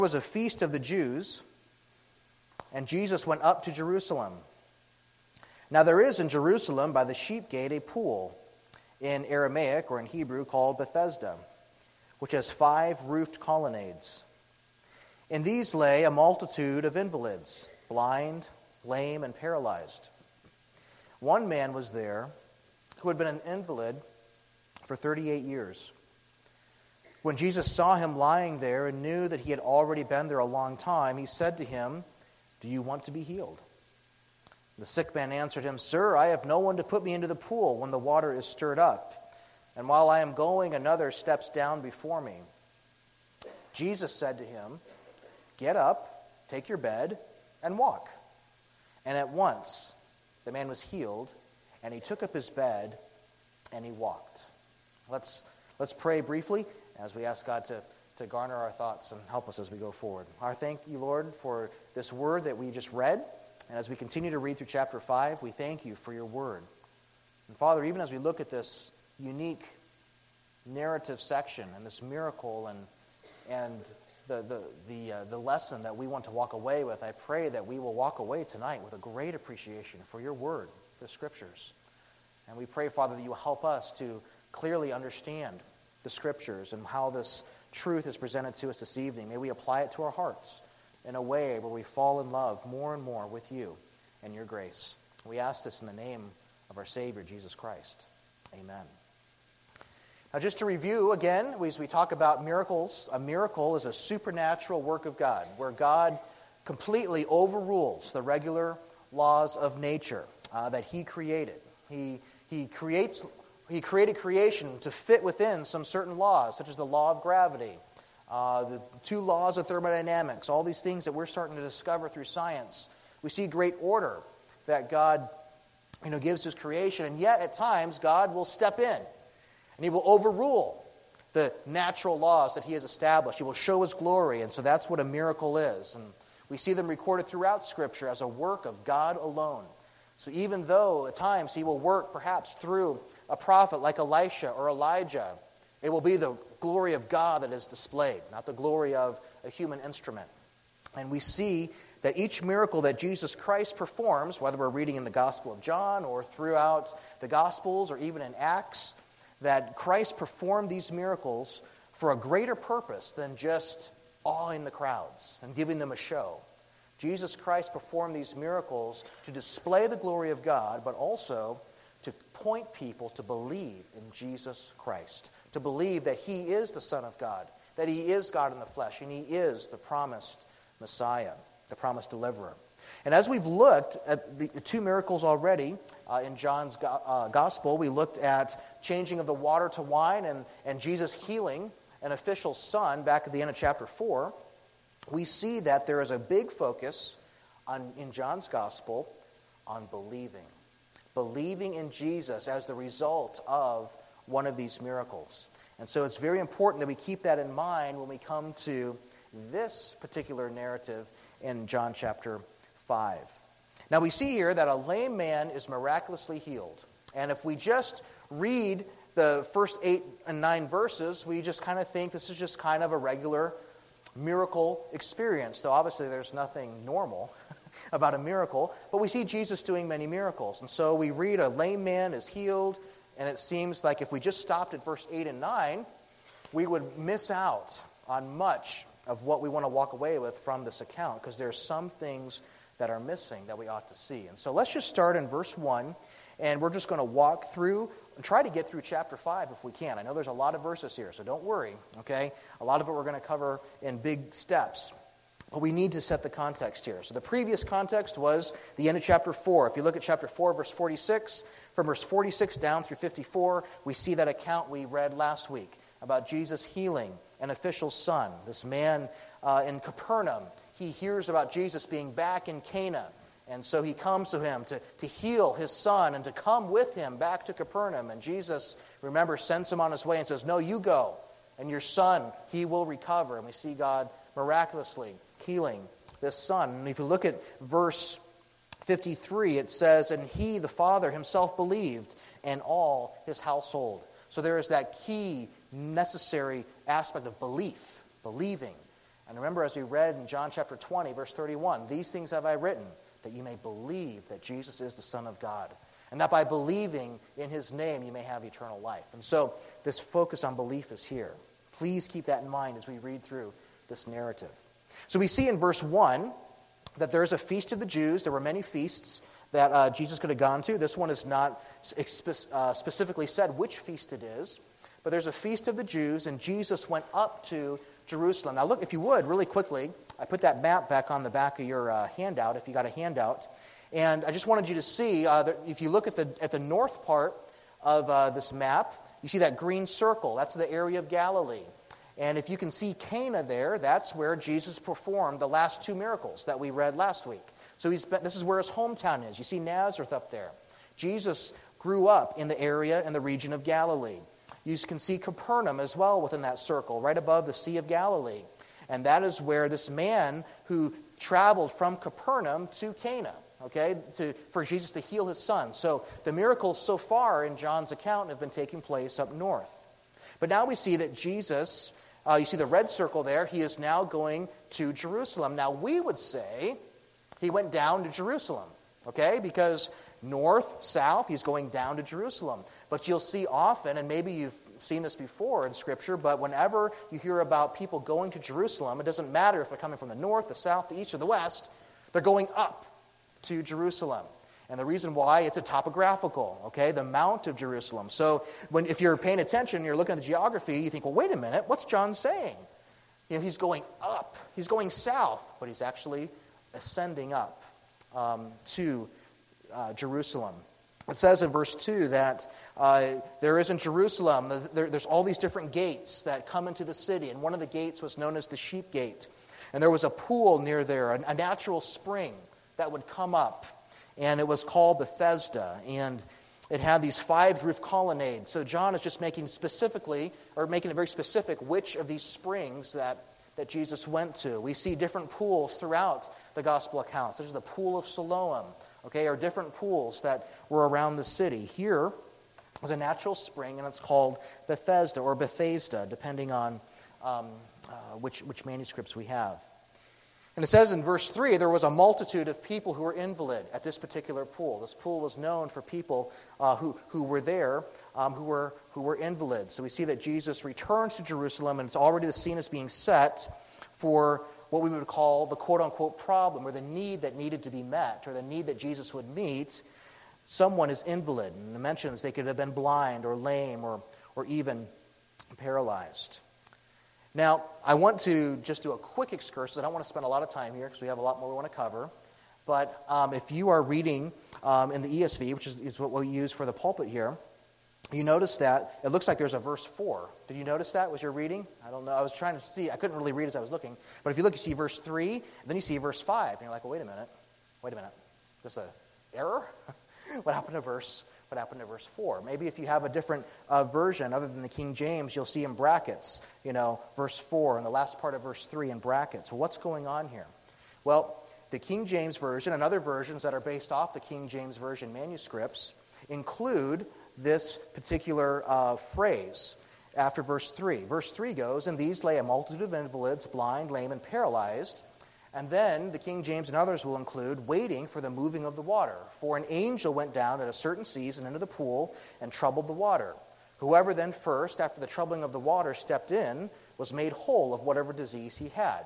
was a feast of the Jews, and Jesus went up to Jerusalem. Now there is in Jerusalem by the sheep gate a pool, in Aramaic or in Hebrew called Bethesda, which has 5 roofed colonnades. In these lay a multitude of invalids, blind, lame, and paralyzed. One man was there who had been an invalid for 38 years. When Jesus saw him lying there and knew that he had already been there a long time, he said to him, "Do you want to be healed?" The sick man answered him, "Sir, I have no one to put me into the pool when the water is stirred up, and while I am going, another steps down before me." Jesus said to him, "Get up, take your bed, and walk." And at once the man was healed, and he took up his bed, and he walked. Let's pray briefly as we ask God to garner our thoughts and help us as we go forward. I thank you, Lord, for this word that we just read. And as we continue to read through chapter 5, we thank you for your word. And Father, even as we look at this unique narrative section and this miracle and the lesson that we want to walk away with, I pray that we will walk away tonight with a great appreciation for your word, the Scriptures. And we pray, Father, that you will help us to clearly understand the Scriptures and how this truth is presented to us this evening. May we apply it to our hearts in a way where we fall in love more and more with you and your grace. We ask this in the name of our Savior, Jesus Christ. Amen. Now, just to review again, as we talk about miracles, a miracle is a supernatural work of God, where God completely overrules the regular laws of nature that He created. He created creation to fit within some certain laws, such as the law of gravity, the 2 laws of thermodynamics, all these things that we're starting to discover through science. We see great order that God gives His creation, and yet at times God will step in and He will overrule the natural laws that He has established. He will show His glory, and so that's what a miracle is. And we see them recorded throughout Scripture as a work of God alone. So even though at times He will work perhaps through a prophet like Elisha or Elijah, it will be the glory of God that is displayed, not the glory of a human instrument. And we see that each miracle that Jesus Christ performs, whether we're reading in the Gospel of John or throughout the Gospels or even in Acts, that Christ performed these miracles for a greater purpose than just awing the crowds and giving them a show. Jesus Christ performed these miracles to display the glory of God, but also to point people to believe in Jesus Christ, to believe that He is the Son of God, that He is God in the flesh, and He is the promised Messiah, the promised deliverer. And as we've looked at the 2 miracles already in John's Gospel, we looked at changing of the water to wine and Jesus healing an official's son back at the end of chapter 4. We see that there is a big focus in John's Gospel on believing in Jesus as the result of one of these miracles. And so it's very important that we keep that in mind when we come to this particular narrative in John chapter 5. Now we see here that a lame man is miraculously healed. And if we just read the first 8 and 9 verses, we just kind of think this is just kind of a regular miracle experience. So obviously there's nothing normal about a miracle, but we see Jesus doing many miracles. And so we read a lame man is healed, and it seems like if we just stopped at verse 8 and 9, we would miss out on much of what we want to walk away with from this account, because there's some things that are missing that we ought to see. And so let's just start in verse 1, and we're just going to walk through and try to get through chapter 5 if we can. I know there's a lot of verses here, so don't worry, okay? A lot of it we're going to cover in big steps. But we need to set the context here. So the previous context was the end of chapter 4. If you look at chapter 4, verse 46, from verse 46 down through 54, we see that account we read last week about Jesus healing an official's son. This man in Capernaum, he hears about Jesus being back in Cana. And so he comes to him to heal his son and to come with him back to Capernaum. And Jesus, remember, sends him on his way and says, "No, you go, and your son, he will recover." And we see God miraculously healing this son. And if you look at verse 53, it says, "And he, the Father, himself believed, and all his household." So there is that key, necessary aspect of believing. And remember, as we read in John chapter 20, verse 31, these things have I written, that you may believe that Jesus is the Son of God, and that by believing in his name you may have eternal life. And so this focus on belief is here. Please keep that in mind as we read through this narrative. So we see in verse 1 that there is a feast of the Jews. There were many feasts that Jesus could have gone to. This one is not specifically said which feast it is, but there's a feast of the Jews, and Jesus went up to Jerusalem. Now look, if you would, really quickly, I put that map back on the back of your handout, if you got a handout, and I just wanted you to see, that if you look at the north part of this map, you see that green circle. That's the area of Galilee. And if you can see Cana there, that's where Jesus performed the last two miracles that we read last week. So this is where his hometown is. You see Nazareth up there. Jesus grew up in the area in the region of Galilee. You can see Capernaum as well within that circle, right above the Sea of Galilee. And that is where this man who traveled from Capernaum to Cana, for Jesus to heal his son. So the miracles so far in John's account have been taking place up north. But now we see that Jesus, you see the red circle there, he is now going to Jerusalem. Now we would say he went down to Jerusalem, because north, south, he's going down to Jerusalem. But you'll see often, and maybe you've seen this before in Scripture, but whenever you hear about people going to Jerusalem, it doesn't matter if they're coming from the north, the south, the east, or the west, they're going up to Jerusalem. And the reason why, it's a topographical, the Mount of Jerusalem. So if you're paying attention, you're looking at the geography, you think, well, wait a minute, what's John saying? He's going up, he's going south, but he's actually ascending up to Jerusalem. It says in verse 2 that there is in Jerusalem, there's all these different gates that come into the city, and one of the gates was known as the Sheep Gate. And there was a pool near there, a natural spring that would come up, and it was called Bethesda, and it had these 5 roof colonnades. So John is just making it very specific which of these springs that Jesus went to. We see different pools throughout the gospel accounts. There's the pool of Siloam, or different pools that were around the city. Here is a natural spring, and it's called Bethesda or Bethesda, depending on which manuscripts we have. And it says in verse 3, there was a multitude of people who were invalid at this particular pool. This pool was known for people who were there, who were invalids. So we see that Jesus returns to Jerusalem, and it's already the scene is being set for what we would call the quote-unquote problem, or the need that needed to be met, or the need that Jesus would meet. Someone is invalid, and it mentions they could have been blind or lame or even paralyzed. Now, I want to just do a quick excursus. I don't want to spend a lot of time here because we have a lot more we want to cover. But if you are reading in the ESV, which is what we use for the pulpit here, you notice that it looks like there's a verse 4. Did you notice that? Was your reading? I don't know. I was trying to see. I couldn't really read as I was looking. But if you look, you see verse 3, and then you see verse 5. And you're like, well, wait a minute. Is this an error? What happened to verse 4? Maybe if you have a different version other than the King James, you'll see in brackets, verse 4 and the last part of verse 3 in brackets. Well, what's going on here? Well, the King James Version and other versions that are based off the King James Version manuscripts include this particular phrase after verse 3. Verse 3 goes, "And these lay a multitude of invalids, blind, lame, and paralyzed." And then the King James and others will include waiting for the moving of the water. "For an angel went down at a certain season into the pool and troubled the water. Whoever then first, after the troubling of the water, stepped in, was made whole of whatever disease he had."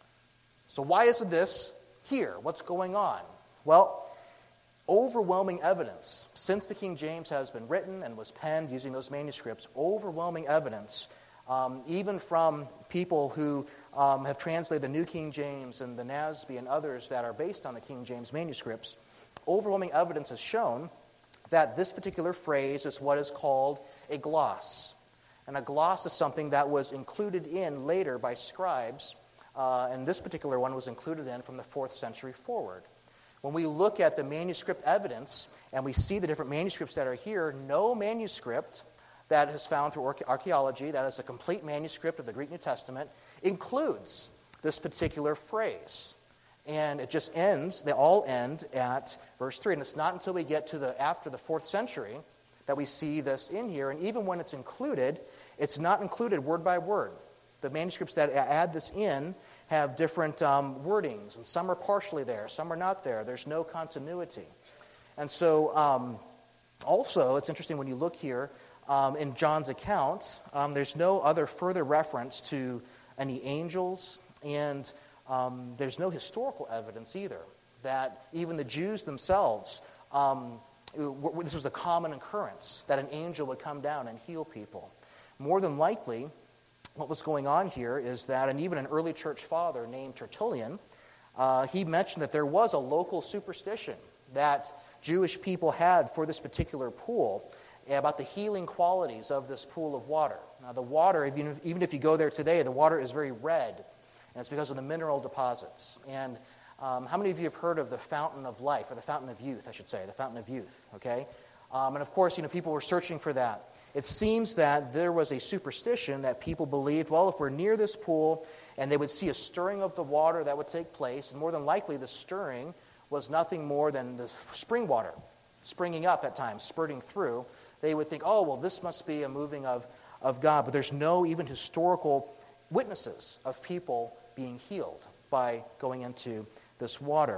So why isn't this here? What's going on? Well, overwhelming evidence, since the King James has been written and was penned using those manuscripts, overwhelming evidence, even from people who have translated the New King James and the NASB and others that are based on the King James manuscripts, overwhelming evidence has shown that this particular phrase is what is called a gloss. And a gloss is something that was included in later by scribes, and this particular one was included in from the 4th century forward. When we look at the manuscript evidence and we see the different manuscripts that are here, no manuscript that is found through archaeology, that is a complete manuscript of the Greek New Testament, includes this particular phrase. And it just ends, they all end at verse 3. And it's not until we get to after the 4th century that we see this in here. And even when it's included, it's not included word by word. The manuscripts that add this in have different wordings, and some are partially there, some are not there. There's no continuity. And so also, it's interesting when you look here in John's account, there's no other further reference to any angels, and there's no historical evidence either that even the Jews themselves, this was a common occurrence, that an angel would come down and heal people. More than likely, what was going on here is that, and even an early church father named Tertullian, he mentioned that there was a local superstition that Jewish people had for this particular pool about the healing qualities of this pool of water. Now, the water, even if you go there today, the water is very red, and it's because of the mineral deposits. And how many of you have heard of the fountain of life, or the fountain of youth, I should say, the fountain of youth, okay? And of course, people were searching for that. It seems that there was a superstition that people believed, well, if we're near this pool, and they would see a stirring of the water that would take place, and more than likely the stirring was nothing more than the spring water springing up at times, spurting through. They would think, oh, well, this must be a moving of God. But there's no even historical witnesses of people being healed by going into this water.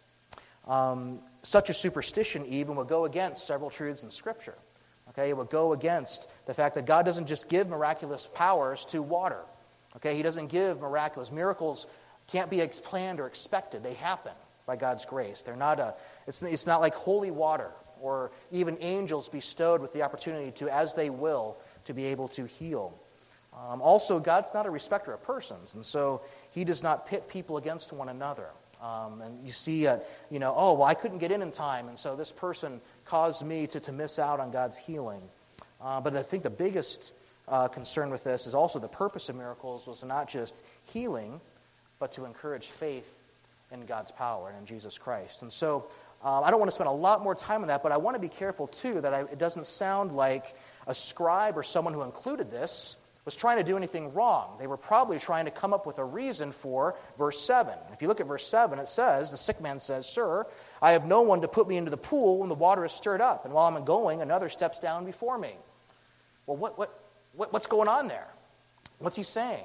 Such a superstition even would go against several truths in Scripture. Okay, it would go against the fact that God doesn't just give miraculous powers to water. Okay, He doesn't give miraculous. Miracles can't be planned or expected. They happen by God's grace. They're not it's not like holy water or even angels bestowed with the opportunity to, as they will, to be able to heal. Also, God's not a respecter of persons, and so He does not pit people against one another. And you see, oh, well, I couldn't get in time, and so this person caused me to miss out on God's healing. But I think the biggest concern with this is also the purpose of miracles was not just healing, but to encourage faith in God's power and in Jesus Christ. And so I don't want to spend a lot more time on that, but I want to be careful, too, that it doesn't sound like a scribe or someone who included this was trying to do anything wrong. They were probably trying to come up with a reason for verse 7. If you look at verse 7, it says, the sick man says, "Sir, I have no one to put me into the pool when the water is stirred up, and while I'm going, another steps down before me." Well, what's going on there? What's he saying?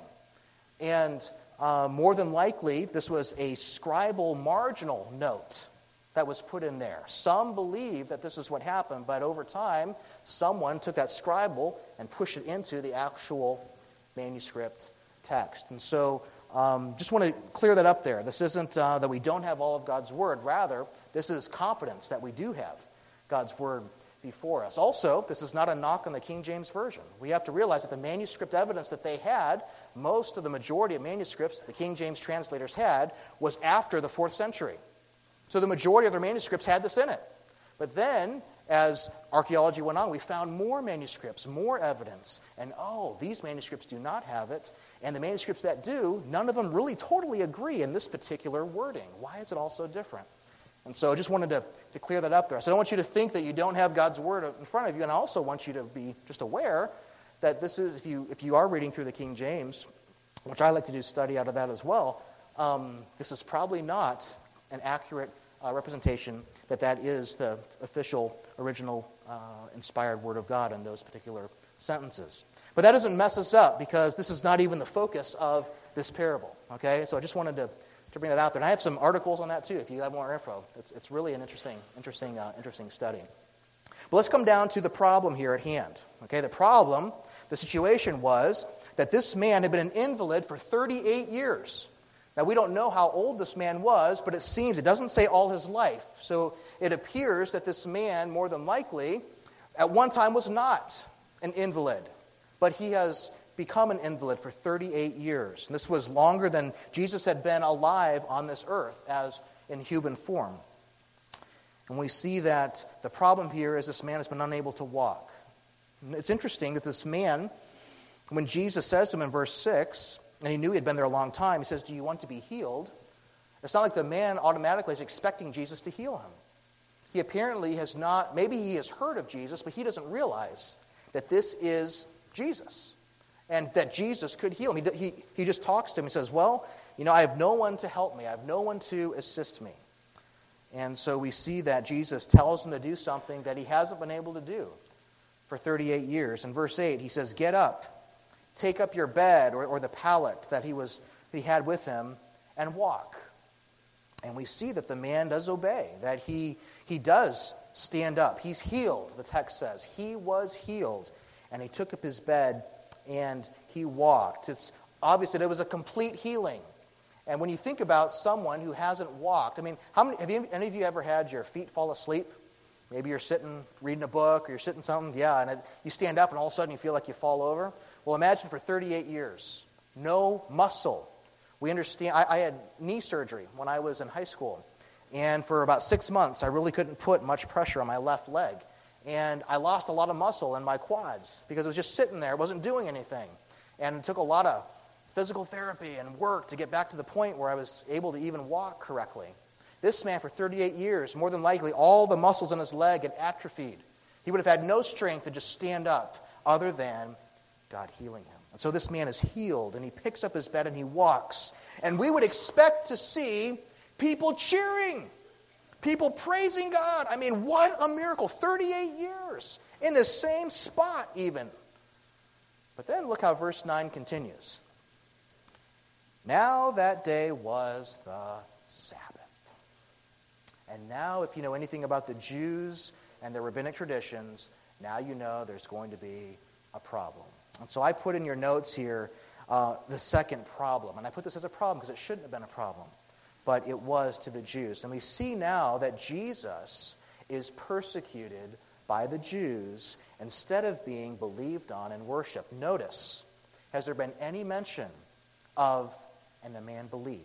And more than likely, this was a scribal marginal note that was put in there. Some believe that this is what happened, but over time, someone took that scribal and pushed it into the actual manuscript text. And so, just want to clear that up there. This isn't that we don't have all of God's Word. Rather, this is confidence that we do have God's Word before us. Also, this is not a knock on the King James Version. We have to realize that the manuscript evidence that they had, most of the majority of manuscripts the King James translators had, was after the 4th century. So the majority of their manuscripts had this in it. But then, as archaeology went on, we found more manuscripts, more evidence. And these manuscripts do not have it. And the manuscripts that do, none of them really totally agree in this particular wording. Why is it all so different? And so I just wanted to clear that up there. So I don't want you to think that you don't have God's Word in front of you. And I also want you to be just aware that this is, if you are reading through the King James, which I like to do study out of that as well, this is probably not an accurate representation that is the official, original, inspired Word of God in those particular sentences. But that doesn't mess us up, because this is not even the focus of this parable. Okay, so I just wanted to bring that out there. And I have some articles on that too, if you have more info. It's really an interesting study. But let's come down to the problem here at hand. Okay, the situation was that this man had been an invalid for 38 years. Now, we don't know how old this man was, but it doesn't say all his life. So it appears that this man, more than likely, at one time was not an invalid, but he has become an invalid for 38 years. And this was longer than Jesus had been alive on this earth as in human form. And we see that the problem here is this man has been unable to walk. And it's interesting that this man, when Jesus says to him in verse 6, and he knew he had been there a long time, he says, "Do you want to be healed?" It's not like the man automatically is expecting Jesus to heal him. He apparently has not, maybe he has heard of Jesus, but he doesn't realize that this is Jesus and that Jesus could heal him. He just talks to him. He says, "Well, I have no one to help me. I have no one to assist me." And so we see that Jesus tells him to do something that he hasn't been able to do for 38 years. In verse 8, he says, "Get up, take up your bed," or the pallet that he was that he had with him and walk. And we see that the man does obey, that he does stand up. He's healed, the text says. He was healed. And he took up his bed and he walked. It's obvious that it was a complete healing. And when you think about someone who hasn't walked, I mean, any of you ever had your feet fall asleep? Maybe you're sitting reading a book or you're sitting something, and you stand up and all of a sudden you feel like you fall over. Well, imagine for 38 years, no muscle. We understand, I had knee surgery when I was in high school. And for about 6 months, I really couldn't put much pressure on my left leg. And I lost a lot of muscle in my quads because it was just sitting there. It wasn't doing anything. And it took a lot of physical therapy and work to get back to the point where I was able to even walk correctly. This man, for 38 years, more than likely, all the muscles in his leg had atrophied. He would have had no strength to just stand up other than God healing him. And so this man is healed, and he picks up his bed and he walks. And we would expect to see people cheering, people praising God. I mean, what a miracle. 38 years in the same spot even. But then look how verse 9 continues. Now that day was the Sabbath. And now, if you know anything about the Jews and their rabbinic traditions, now you know there's going to be a problem. And so I put in your notes here the second problem. And I put this as a problem because it shouldn't have been a problem. But it was to the Jews. And we see now that Jesus is persecuted by the Jews instead of being believed on and worshiped. Notice, has there been any mention of, and the man believed?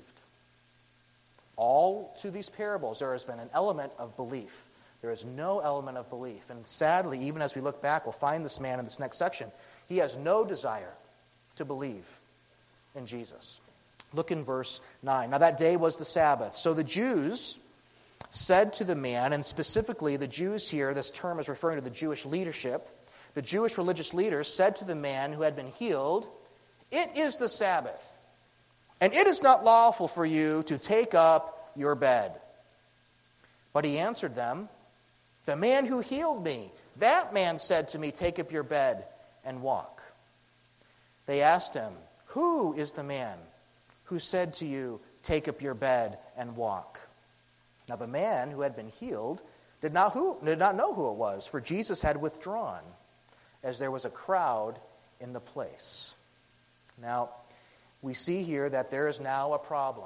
All to these parables, there has been an element of belief. There is no element of belief. And sadly, even as we look back, we'll find this man in this next section. He has no desire to believe in Jesus. Look in verse 9. Now that day was the Sabbath. So the Jews said to the man, and specifically the Jews here, this term is referring to the Jewish leadership. The Jewish religious leaders said to the man who had been healed, "It is the Sabbath, and it is not lawful for you to take up your bed." But he answered them, "The man who healed me, that man said to me, 'Take up your bed and walk.'" They asked him, "Who is the man who said to you, 'Take up your bed and walk'?" Now the man who had been healed did not know who it was, for Jesus had withdrawn, as there was a crowd in the place. Now, we see here that there is now a problem.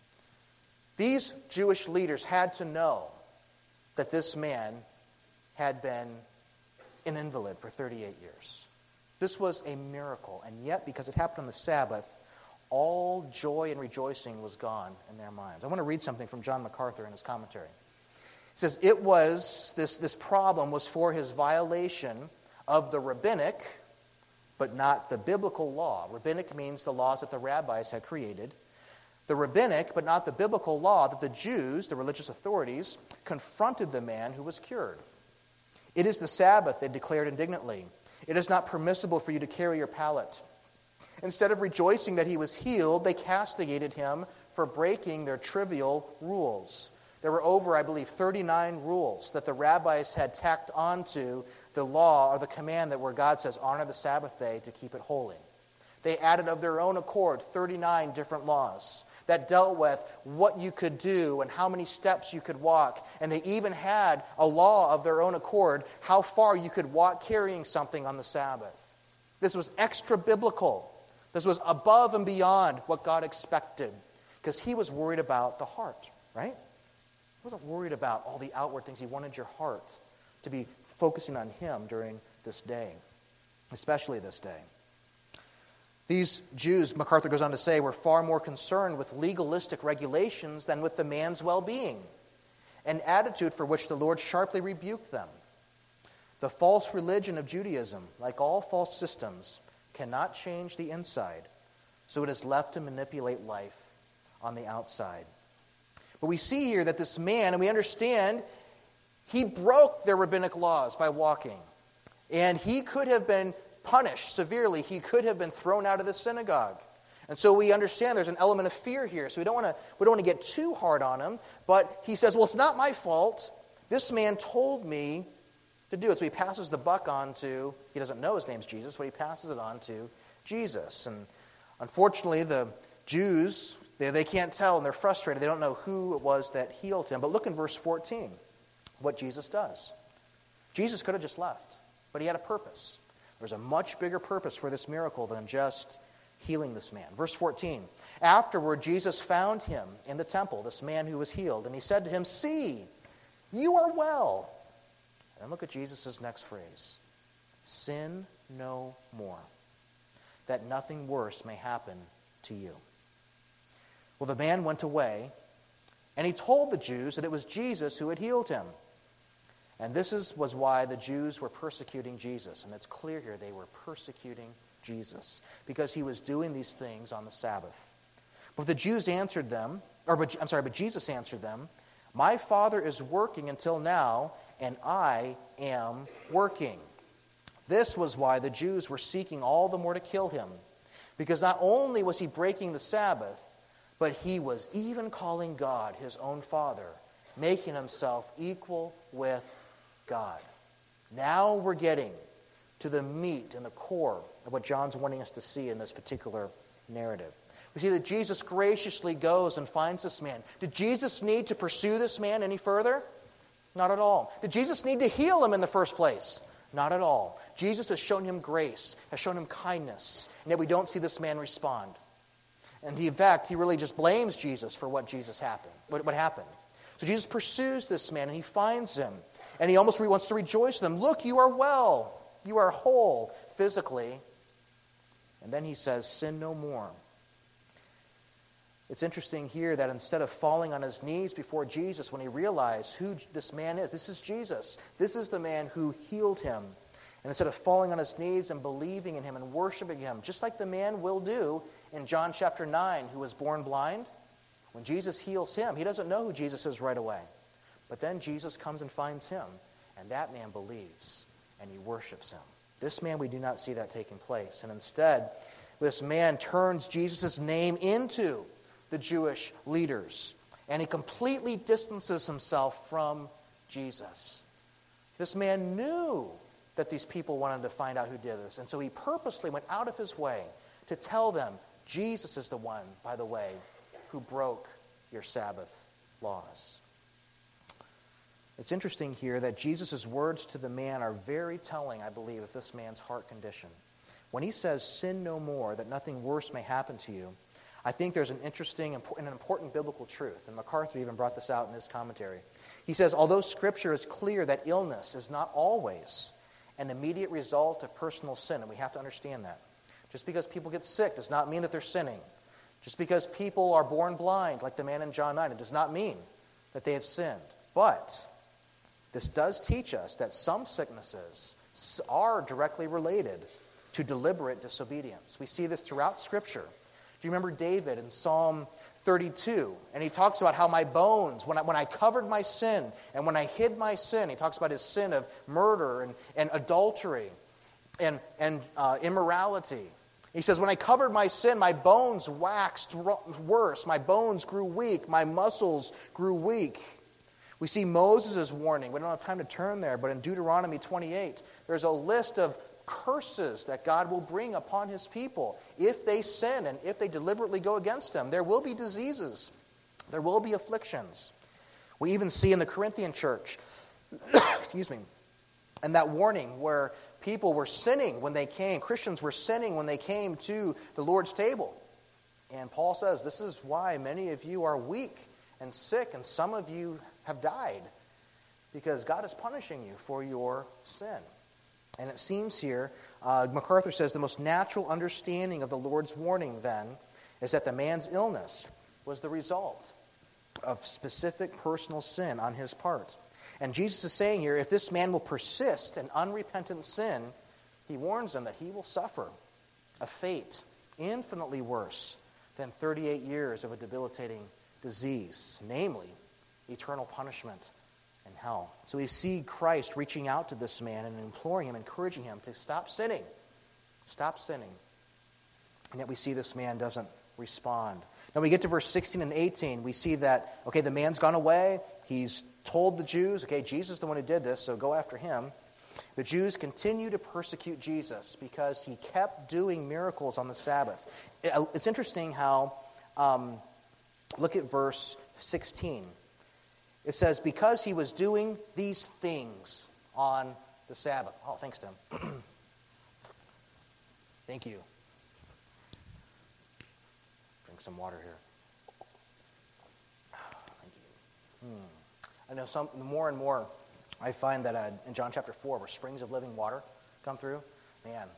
These Jewish leaders had to know that this man had been an invalid for 38 years. This was a miracle, and yet, because it happened on the Sabbath, all joy and rejoicing was gone in their minds. I want to read something from John MacArthur in his commentary. He says, it was, this problem was for his violation of the rabbinic, but not the biblical law. Rabbinic means the laws that the rabbis had created. The rabbinic, but not the biblical law that the Jews, the religious authorities, confronted the man who was cured. "It is the Sabbath," they declared indignantly. "It is not permissible for you to carry your pallet." Instead of rejoicing that he was healed, they castigated him for breaking their trivial rules. There were over, I believe, 39 rules that the rabbis had tacked onto the law or the command that where God says, honor the Sabbath day to keep it holy. They added of their own accord 39 different laws that dealt with what you could do and how many steps you could walk. And they even had a law of their own accord, how far you could walk carrying something on the Sabbath. This was extra biblical. This was above and beyond what God expected, because he was worried about the heart, right? He wasn't worried about all the outward things. He wanted your heart to be focusing on him during this day, especially this day. These Jews, MacArthur goes on to say, were far more concerned with legalistic regulations than with the man's well-being, an attitude for which the Lord sharply rebuked them. The false religion of Judaism, like all false systems, cannot change the inside, so it is left to manipulate life on the outside. But we see here that this man, and we understand, he broke their rabbinic laws by walking. And he could have been punished severely. He could have been thrown out of the synagogue. And so we understand there's an element of fear here. So we don't want to get too hard on him. But he says, well, it's not my fault. This man told me to do it. So he passes the buck on to, he doesn't know his name's Jesus, but he passes it on to Jesus. And unfortunately, the Jews, they can't tell, and they're frustrated. They don't know who it was that healed him. But look in verse 14, what Jesus does. Jesus could have just left, but he had a purpose. There's a much bigger purpose for this miracle than just healing this man. Verse 14, afterward Jesus found him in the temple, this man who was healed, and he said to him, "See, you are well." And look at Jesus' next phrase, "Sin no more, that nothing worse may happen to you." Well, the man went away, and he told the Jews that it was Jesus who had healed him. And this was why the Jews were persecuting Jesus. And it's clear here they were persecuting Jesus because he was doing these things on the Sabbath. But Jesus answered them, "My Father is working until now, and I am working." This was why the Jews were seeking all the more to kill him, because not only was he breaking the Sabbath, but he was even calling God his own Father, making himself equal with God. Now we're getting to the meat and the core of what John's wanting us to see in this particular narrative. We see that Jesus graciously goes and finds this man. Did Jesus need to pursue this man any further? Not at all. Did Jesus need to heal him in the first place? Not at all. Jesus has shown him grace, has shown him kindness, and yet we don't see this man respond. And in fact, he really just blames Jesus for what happened. So Jesus pursues this man, and he finds him, and he almost wants to rejoice with him. "Look, you are well. You are whole physically." And then he says, "Sin no more." It's interesting here that instead of falling on his knees before Jesus when he realized who this man is, this is Jesus. This is the man who healed him. And instead of falling on his knees and believing in him and worshiping him, just like the man will do in John chapter 9 who was born blind, when Jesus heals him, he doesn't know who Jesus is right away. But then Jesus comes and finds him, and that man believes, and he worships him. This man, we do not see that taking place. And instead, this man turns Jesus' name into the Jewish leaders, and he completely distances himself from Jesus. This man knew that these people wanted to find out who did this, and so he purposely went out of his way to tell them, Jesus is the one, by the way, who broke your Sabbath laws. It's interesting here that Jesus' words to the man are very telling, I believe, of this man's heart condition. When he says, "Sin no more, that nothing worse may happen to you," I think there's an interesting and an important biblical truth, and MacArthur even brought this out in his commentary. He says, although Scripture is clear that illness is not always an immediate result of personal sin, and we have to understand that. Just because people get sick does not mean that they're sinning. Just because people are born blind, like the man in John 9, it does not mean that they have sinned. But this does teach us that some sicknesses are directly related to deliberate disobedience. We see this throughout Scripture. Do you remember David in Psalm 32? And he talks about how my bones, when I covered my sin and when I hid my sin, he talks about his sin of murder and adultery and immorality. He says, when I covered my sin, my bones waxed worse. My bones grew weak. My muscles grew weak. We see Moses' warning. We don't have time to turn there, but in Deuteronomy 28, there's a list of curses that God will bring upon his people if they sin and if they deliberately go against him. There will be diseases. There will be afflictions. We even see in the Corinthian church, and that warning where people were sinning when they came, Christians were sinning when they came to the Lord's table. And Paul says, this is why many of you are weak and sick, and some of you have died, because God is punishing you for your sin. And it seems here, MacArthur says, the most natural understanding of the Lord's warning then is that the man's illness was the result of specific personal sin on his part. And Jesus is saying here, if this man will persist in unrepentant sin, he warns him that he will suffer a fate infinitely worse than 38 years of a debilitating disease, namely eternal punishment in hell. So we see Christ reaching out to this man and imploring him, encouraging him to stop sinning. Stop sinning. And yet we see this man doesn't respond. Now we get to verse 16 and 18. We see that, okay, the man's gone away. He's told the Jews, okay, Jesus is the one who did this, so go after him. The Jews continue to persecute Jesus because he kept doing miracles on the Sabbath. It's interesting how Look at verse 16. It says, because he was doing these things on the Sabbath. Oh, thanks, Tim. Thank you. Drink some water here. Thank you. I know more and more I find that in John chapter 4, where springs of living water come through, man,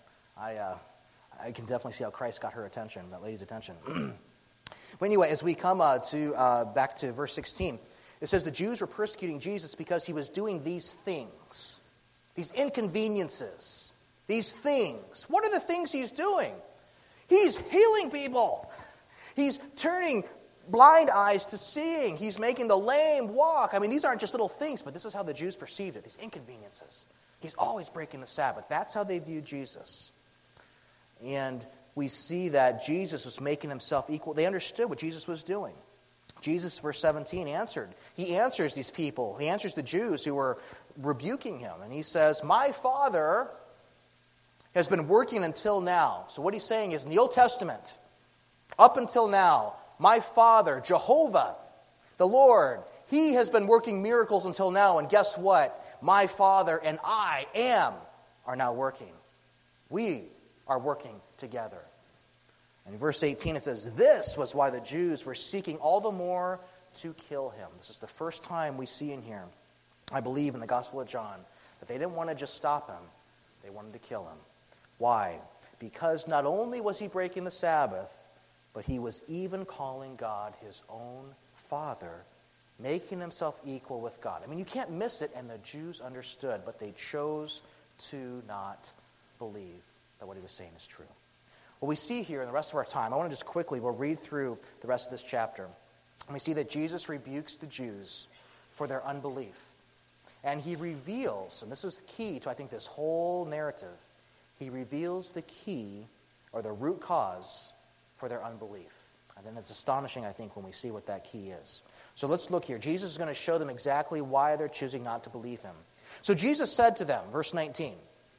I can definitely see how Christ got her attention, that lady's attention. But anyway, as we come back to verse 16, it says the Jews were persecuting Jesus because he was doing these things, these inconveniences, these things. What are the things he's doing? He's healing people. He's turning blind eyes to seeing. He's making the lame walk. I mean, these aren't just little things, but this is how the Jews perceived it, these inconveniences. He's always breaking the Sabbath. That's how they viewed Jesus. And we see that Jesus was making himself equal. They understood what Jesus was doing. Jesus, verse 17, answered. He answers these people. He answers the Jews who were rebuking him. And he says, my Father has been working until now. So what he's saying is, in the Old Testament, up until now, my Father, Jehovah, the Lord, he has been working miracles until now. And guess what? My Father and I are now working. We are working together. And in verse 18 it says, this was why the Jews were seeking all the more to kill him. This is the first time we see in here, I believe in the Gospel of John, that they didn't want to just stop him, they wanted to kill him. Why? Because not only was he breaking the Sabbath, but he was even calling God his own Father, making himself equal with God. I mean, you can't miss it, and the Jews understood, but they chose to not believe that what he was saying is true. What we see here in the rest of our time, I want to just quickly, we'll read through the rest of this chapter. And we see that Jesus rebukes the Jews for their unbelief. And he reveals, and this is key to, I think, this whole narrative, he reveals the key or the root cause for their unbelief. And then it's astonishing, I think, when we see what that key is. So let's look here. Jesus is going to show them exactly why they're choosing not to believe him. So Jesus said to them, verse 19,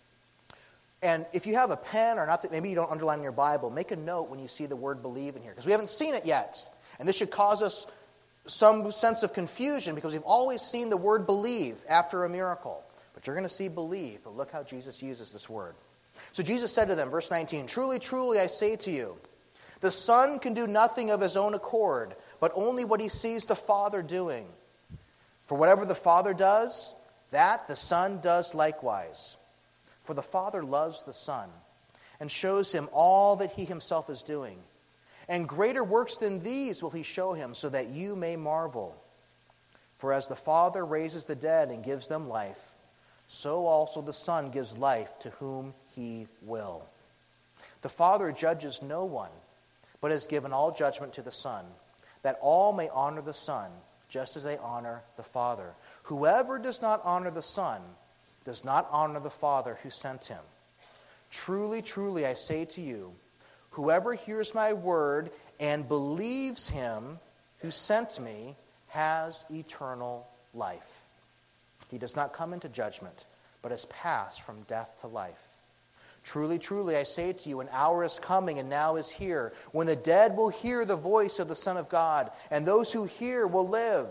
and if you have a pen or not, maybe you don't underline in your Bible, make a note when you see the word believe in here, because we haven't seen it yet. And this should cause us some sense of confusion, because we've always seen the word believe after a miracle. But you're going to see believe, but look how Jesus uses this word. So Jesus said to them, verse 19, truly, truly, I say to you, the Son can do nothing of his own accord, but only what he sees the Father doing. For whatever the Father does, that the Son does likewise. For the Father loves the Son and shows him all that he himself is doing. And greater works than these will he show him, so that you may marvel. For as the Father raises the dead and gives them life, so also the Son gives life to whom he will. The Father judges no one, but has given all judgment to the Son, that all may honor the Son, just as they honor the Father. Whoever does not honor the Son does not honor the Father who sent him. Truly, truly, I say to you, whoever hears my word and believes him who sent me has eternal life. He does not come into judgment, but has passed from death to life. Truly, truly, I say to you, an hour is coming and now is here, when the dead will hear the voice of the Son of God, and those who hear will live.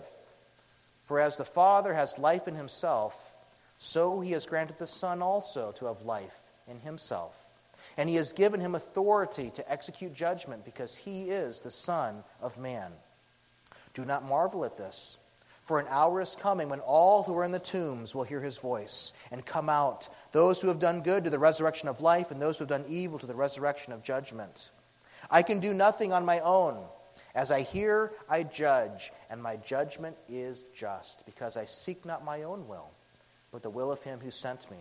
For as the Father has life in himself, so he has granted the Son also to have life in himself. And he has given him authority to execute judgment, because he is the Son of Man. Do not marvel at this, for an hour is coming when all who are in the tombs will hear his voice and come out, those who have done good to the resurrection of life, and those who have done evil to the resurrection of judgment. I can do nothing on my own. As I hear, I judge, and my judgment is just, because I seek not my own will, but the will of him who sent me.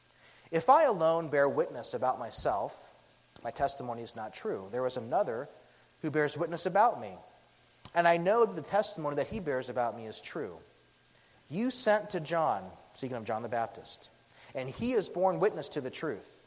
If I alone bear witness about myself, my testimony is not true. There is another who bears witness about me, and I know that the testimony that he bears about me is true. You sent to John, speaking of John the Baptist, and he has borne witness to the truth.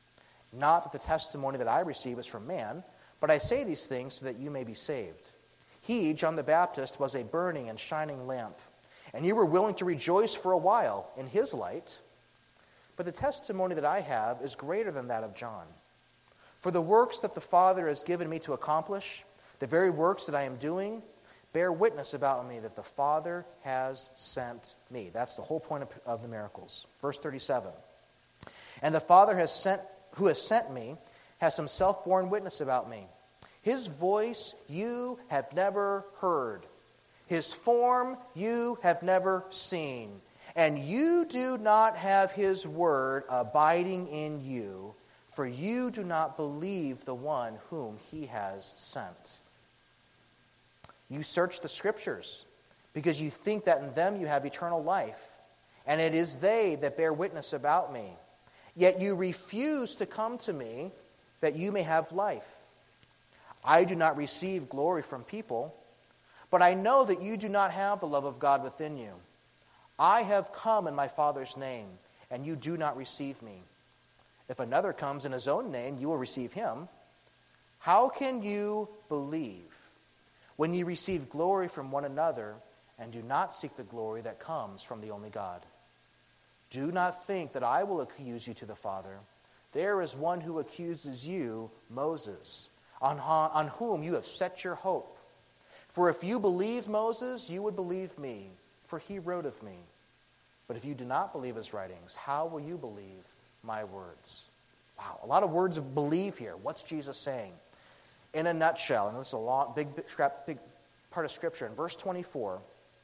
Not that the testimony that I receive is from man, but I say these things so that you may be saved. He, John the Baptist, was a burning and shining lamp, and you were willing to rejoice for a while in his light. But the testimony that I have is greater than that of John. For the works that the Father has given me to accomplish, The very works that I am doing bear witness about me that the Father has sent me. That's the whole point of the miracles. Verse 37. And the Father who has sent me has himself borne witness about me. His voice you have never heard. His form you have never seen. And you do not have his word abiding in you, for you do not believe the one whom he has sent. You search the Scriptures because you think that in them you have eternal life, and it is they that bear witness about me. Yet you refuse to come to me that you may have life. I do not receive glory from people, but I know that you do not have the love of God within you. I have come in my Father's name, and you do not receive me. If another comes in his own name, you will receive him. How can you believe when you receive glory from one another and do not seek the glory that comes from the only God? Do not think that I will accuse you to the Father. There is one who accuses you, Moses, on whom you have set your hope. For if you believed Moses, you would believe me, for he wrote of me. But if you do not believe his writings, how will you believe my words? Wow, a lot of words of believe here. What's Jesus saying? In a nutshell, and this is a long, big part of Scripture, in verse 24,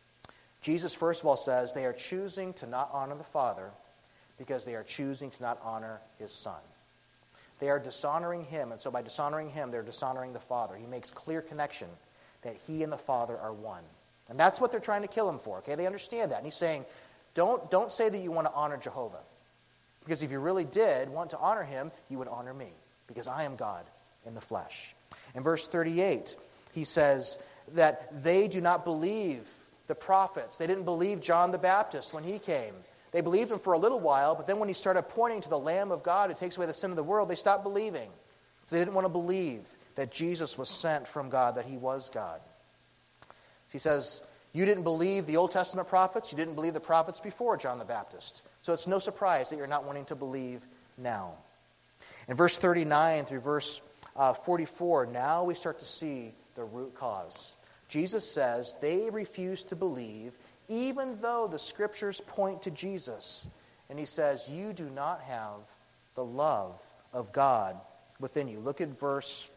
Jesus first of all says they are choosing to not honor the Father because they are choosing to not honor his Son. They are dishonoring him, and so by dishonoring him, they're dishonoring the Father. He makes clear connection that he and the Father are one. And that's what they're trying to kill him for, okay? They understand that. And he's saying, don't say that you want to honor Jehovah. Because if you really did want to honor him, you would honor me, because I am God in the flesh. In verse 38, he says that they do not believe the prophets. They didn't believe John the Baptist when he came. They believed him for a little while, but then when he started pointing to the Lamb of God who takes away the sin of the world, they stopped believing. Because they didn't want to believe that Jesus was sent from God, that he was God. He says, you didn't believe the Old Testament prophets. You didn't believe the prophets before John the Baptist. So it's no surprise that you're not wanting to believe now. In verse 39 through verse 44, now we start to see the root cause. Jesus says they refuse to believe even though the Scriptures point to Jesus. And he says, you do not have the love of God within you. Look at verse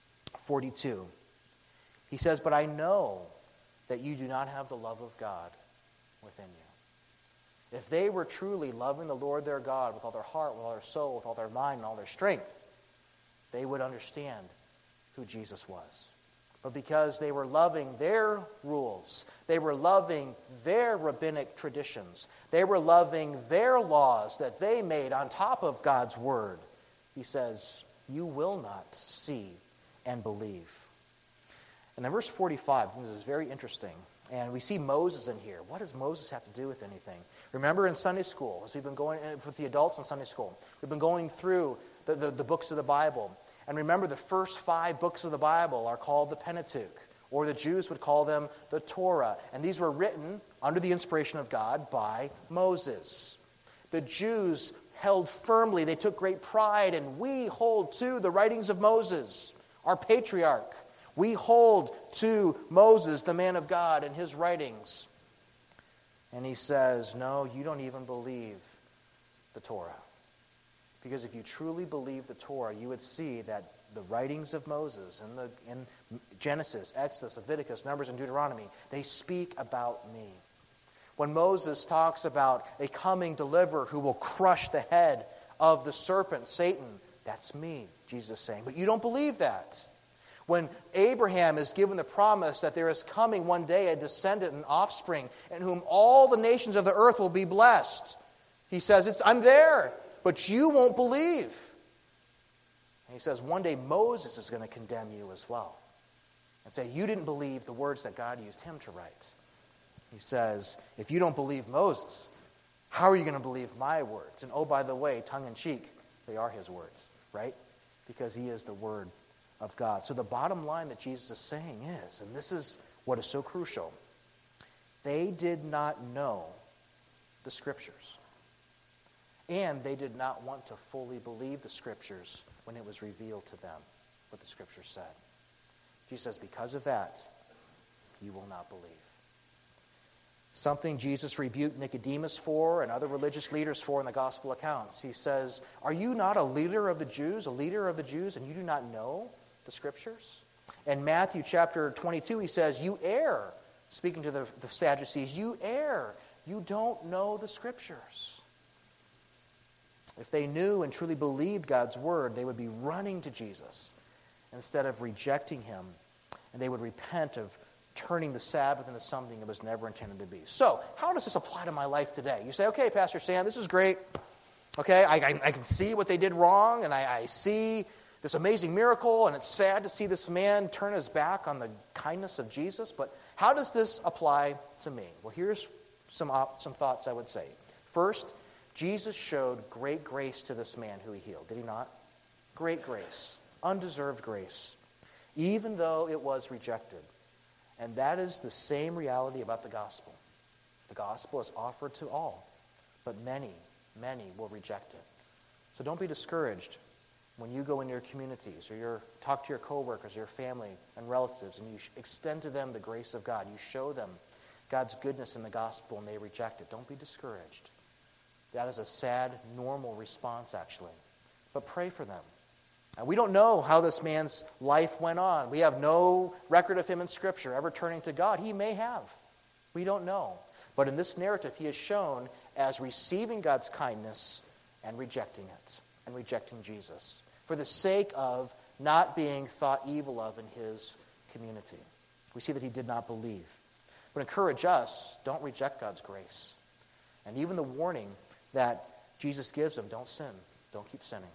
42. He says, but I know that you do not have the love of God within you. If they were truly loving the Lord their God with all their heart, with all their soul, with all their mind, and all their strength, they would understand who Jesus was. But because they were loving their rules, they were loving their rabbinic traditions, they were loving their laws that they made on top of God's word, he says, you will not see and believe. And then verse 45, this is very interesting. And we see Moses in here. What does Moses have to do with anything? Remember in Sunday school, as we've been going with the adults in Sunday school, we've been going through the books of the Bible. And remember, the first 5 books of the Bible are called the Pentateuch, or the Jews would call them the Torah. And these were written under the inspiration of God by Moses. The Jews held firmly, they took great pride, and we hold to the writings of Moses, our patriarch. We hold to Moses, the man of God, and his writings. And he says, no, you don't even believe the Torah. Because if you truly believe the Torah, you would see that the writings of Moses in Genesis, Exodus, Leviticus, Numbers, and Deuteronomy, they speak about me. When Moses talks about a coming deliverer who will crush the head of the serpent, Satan, that's me, Jesus is saying. But you don't believe that. When Abraham is given the promise that there is coming one day a descendant and offspring in whom all the nations of the earth will be blessed, he says, I'm there, but you won't believe. And he says, one day Moses is going to condemn you as well and say, you didn't believe the words that God used him to write. He says, if you don't believe Moses, how are you going to believe my words? And oh, by the way, tongue-in-cheek, they are his words, right? Because he is the word of God. So the bottom line that Jesus is saying is, and this is what is so crucial, they did not know the Scriptures. And they did not want to fully believe the Scriptures when it was revealed to them what the Scriptures said. Jesus says, because of that, you will not believe. Something Jesus rebuked Nicodemus for and other religious leaders for in the gospel accounts. He says, are you not a leader of the Jews, and you do not know the Scriptures? In Matthew chapter 22, he says, you err. Speaking to the Sadducees, you err. You don't know the Scriptures. If they knew and truly believed God's word, they would be running to Jesus instead of rejecting him, and they would repent of turning the Sabbath into something it was never intended to be. So, how does this apply to my life today? You say, okay, Pastor Sam, this is great. Okay, I can see what they did wrong, and I see this amazing miracle, and it's sad to see this man turn his back on the kindness of Jesus, but how does this apply to me? Well, here's some thoughts I would say. First, Jesus showed great grace to this man who he healed, did he not? Great grace, undeserved grace, even though it was rejected. And that is the same reality about the gospel. The gospel is offered to all, but many will reject it. So don't be discouraged when you go in your communities or you talk to your coworkers, your family and relatives, and you extend to them the grace of God. You show them God's goodness in the gospel and they reject it. Don't be discouraged. That is a sad, normal response, actually. But pray for them. And we don't know how this man's life went on. We have no record of him in Scripture ever turning to God. He may have. We don't know. But in this narrative, he is shown as receiving God's kindness and rejecting it, and rejecting Jesus, for the sake of not being thought evil of in his community. We see that he did not believe. But encourage us, don't reject God's grace. And even the warning that Jesus gives them, don't sin, don't keep sinning.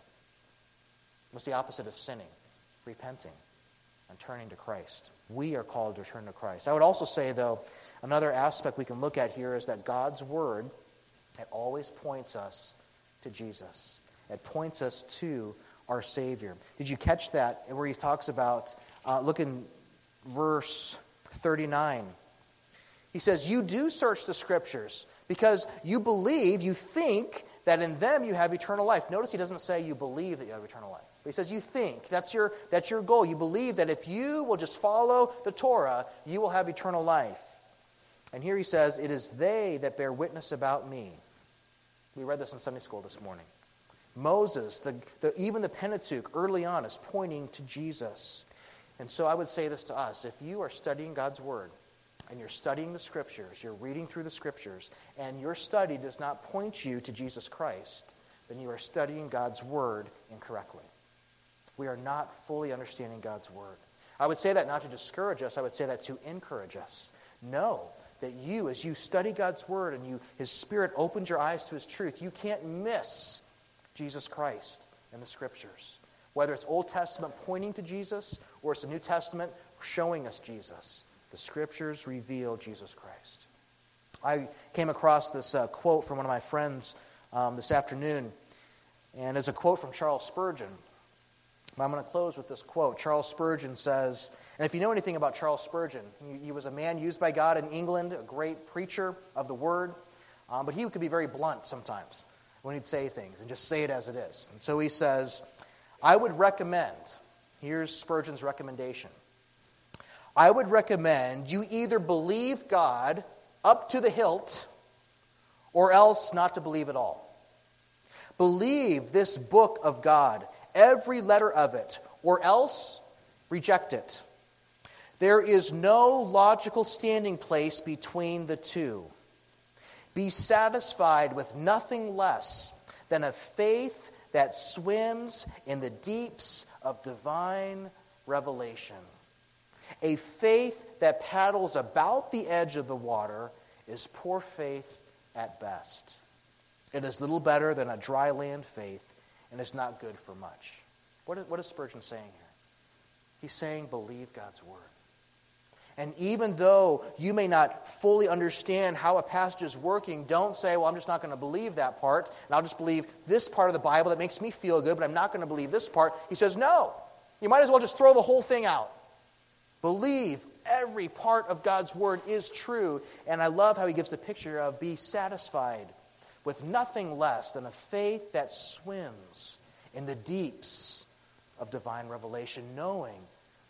What's the opposite of sinning? Repenting and turning to Christ. We are called to turn to Christ. I would also say, though, another aspect we can look at here is that God's word, it always points us to Jesus. It points us to our Savior. Did you catch that where he talks about, look in verse 39. He says, you do search the Scriptures because you believe, you think that in them you have eternal life. Notice he doesn't say you believe that you have eternal life. But he says you think. That's your goal. You believe that if you will just follow the Torah, you will have eternal life. And here he says, it is they that bear witness about me. We read this in Sunday school this morning. Moses, even the Pentateuch early on is pointing to Jesus. And so I would say this to us. If you are studying God's word, and you're studying the Scriptures, you're reading through the Scriptures, and your study does not point you to Jesus Christ, then you are studying God's word incorrectly. We are not fully understanding God's word. I would say that not to discourage us, I would say that to encourage us. Know that you, as you study God's word and His Spirit opens your eyes to His truth, you can't miss Jesus Christ in the Scriptures. Whether it's Old Testament pointing to Jesus, or it's the New Testament showing us Jesus. The Scriptures reveal Jesus Christ. I came across this quote from one of my friends this afternoon, and it's a quote from Charles Spurgeon. I'm going to close with this quote. Charles Spurgeon says, and if you know anything about Charles Spurgeon, he was a man used by God in England, a great preacher of the Word, but he could be very blunt sometimes when he'd say things and just say it as it is. And so he says, I would recommend, here's Spurgeon's recommendation, I would recommend you either believe God up to the hilt or else not to believe at all. Believe this book of God, every letter of it, or else reject it. There is no logical standing place between the two. Be satisfied with nothing less than a faith that swims in the deeps of divine revelation. A faith that paddles about the edge of the water is poor faith at best. It is little better than a dry land faith and is not good for much. What is Spurgeon saying here? He's saying believe God's word. And even though you may not fully understand how a passage is working, don't say, well, I'm just not going to believe that part, and I'll just believe this part of the Bible that makes me feel good, but I'm not going to believe this part. He says, no, you might as well just throw the whole thing out. Believe every part of God's word is true. And I love how he gives the picture of be satisfied with nothing less than a faith that swims in the deeps of divine revelation, knowing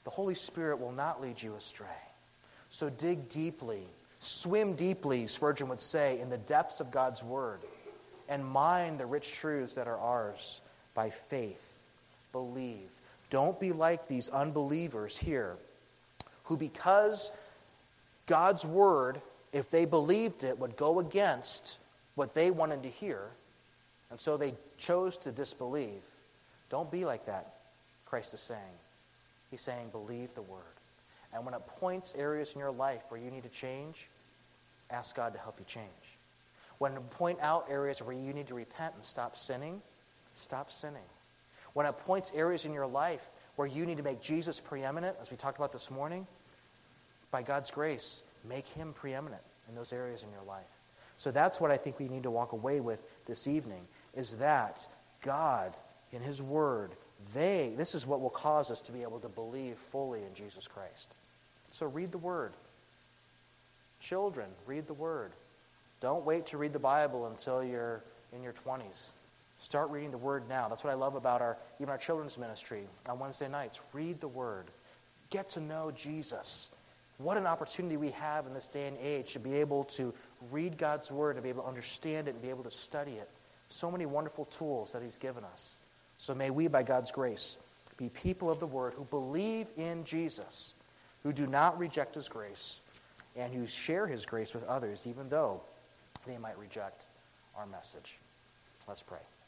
the Holy Spirit will not lead you astray. So dig deeply, swim deeply, Spurgeon would say, in the depths of God's Word, and mine the rich truths that are ours by faith. Believe. Don't be like these unbelievers here, who because God's Word, if they believed it, would go against what they wanted to hear, and so they chose to disbelieve. Don't be like that, Christ is saying. He's saying, believe the Word. And when it points areas in your life where you need to change, ask God to help you change. When it point out areas where you need to repent and stop sinning, stop sinning. When it points areas in your life where you need to make Jesus preeminent, as we talked about this morning, by God's grace, make him preeminent in those areas in your life. So that's what I think we need to walk away with this evening, is that God, in his Word, this is what will cause us to be able to believe fully in Jesus Christ. So read the Word. Children, read the Word. Don't wait to read the Bible until you're in your 20s. Start reading the Word now. That's what I love about even our children's ministry on Wednesday nights. Read the Word. Get to know Jesus. What an opportunity we have in this day and age to be able to read God's Word, to be able to understand it, and be able to study it. So many wonderful tools that he's given us. So may we, by God's grace, be people of the Word who believe in Jesus, who do not reject his grace, and who share his grace with others, even though they might reject our message. Let's pray.